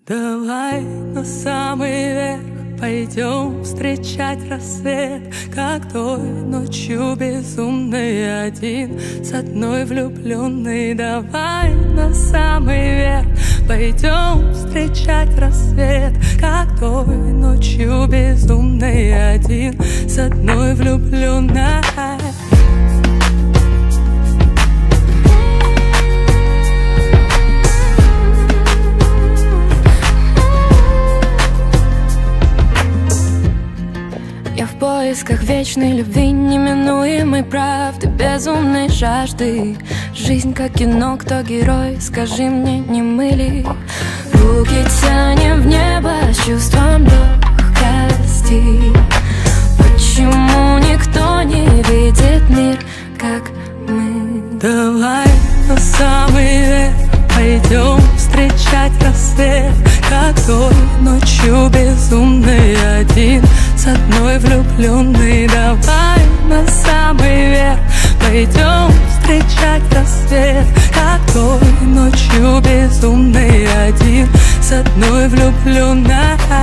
Давай на самый верх пойдем встречать рассвет, как той ночью безумный один с одной влюбленной. Давай на самый верх пойдем встречать рассвет, как той ночью безумный один с одной влюбленной. Я в поисках вечной любви, неминуемой правды, безумной жажды. Жизнь как кино, кто герой, скажи мне, не мы ли? Руки тянем в небо с чувством легкости. Почему никто не видит мир, как мы? Давай на самый верх пойдем встречать рассвет, как той ночью безумный один с одной влюбленной. Давай на самый верх пойдем встречать рассвет, как той ночью безумный один с одной влюбленной.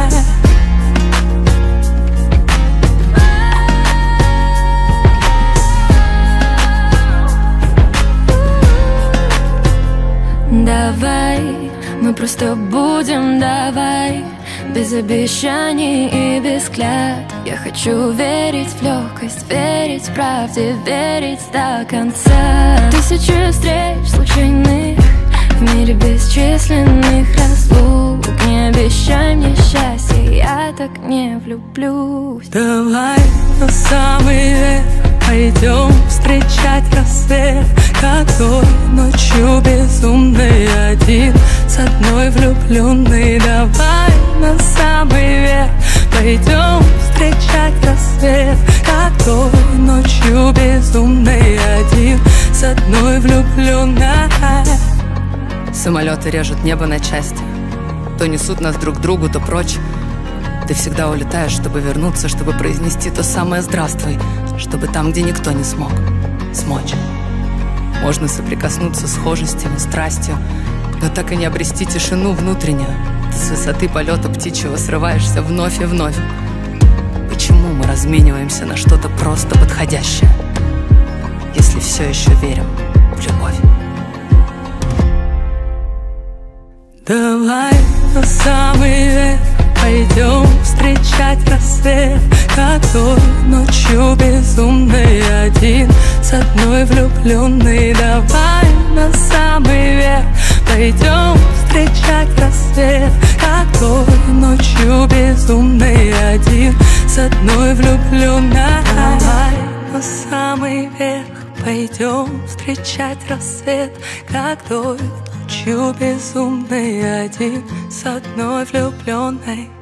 Давай, мы просто будем, давай, без обещаний и без клятв. Я хочу верить в легкость, верить в правде, верить до конца. Тысячи встреч случайных в мире бесчисленных разлук. Не обещай мне счастья, я так не влюблюсь. Давай на самый верх пойдем встречать рассвет, как той ночью безумный один с одной влюбленной. Давай на самый верх пойдем встречать рассвет, как той ночью безумный один с одной влюбленной. Самолеты режут небо на части, то несут нас друг к другу, то прочь. Ты всегда улетаешь, чтобы вернуться, чтобы произнести то самое «здравствуй», чтобы там, где никто не смог, смочь. Можно соприкоснуться схожестью, страстью, но так и не обрести тишину внутреннюю. Ты с высоты полета птичьего срываешься вновь и вновь. Почему мы размениваемся на что-то просто подходящее, если все еще верим в любовь? Давай на самый верх пойдем встречать рассвет, как той ночью безумный один с одной влюбленной. Давай на самый верх пойдем встречать рассвет, как той ночью безумный один с одной влюбленной. Давай на самый верх пойдем встречать рассвет, как той ночью безумный один с одной влюбленной.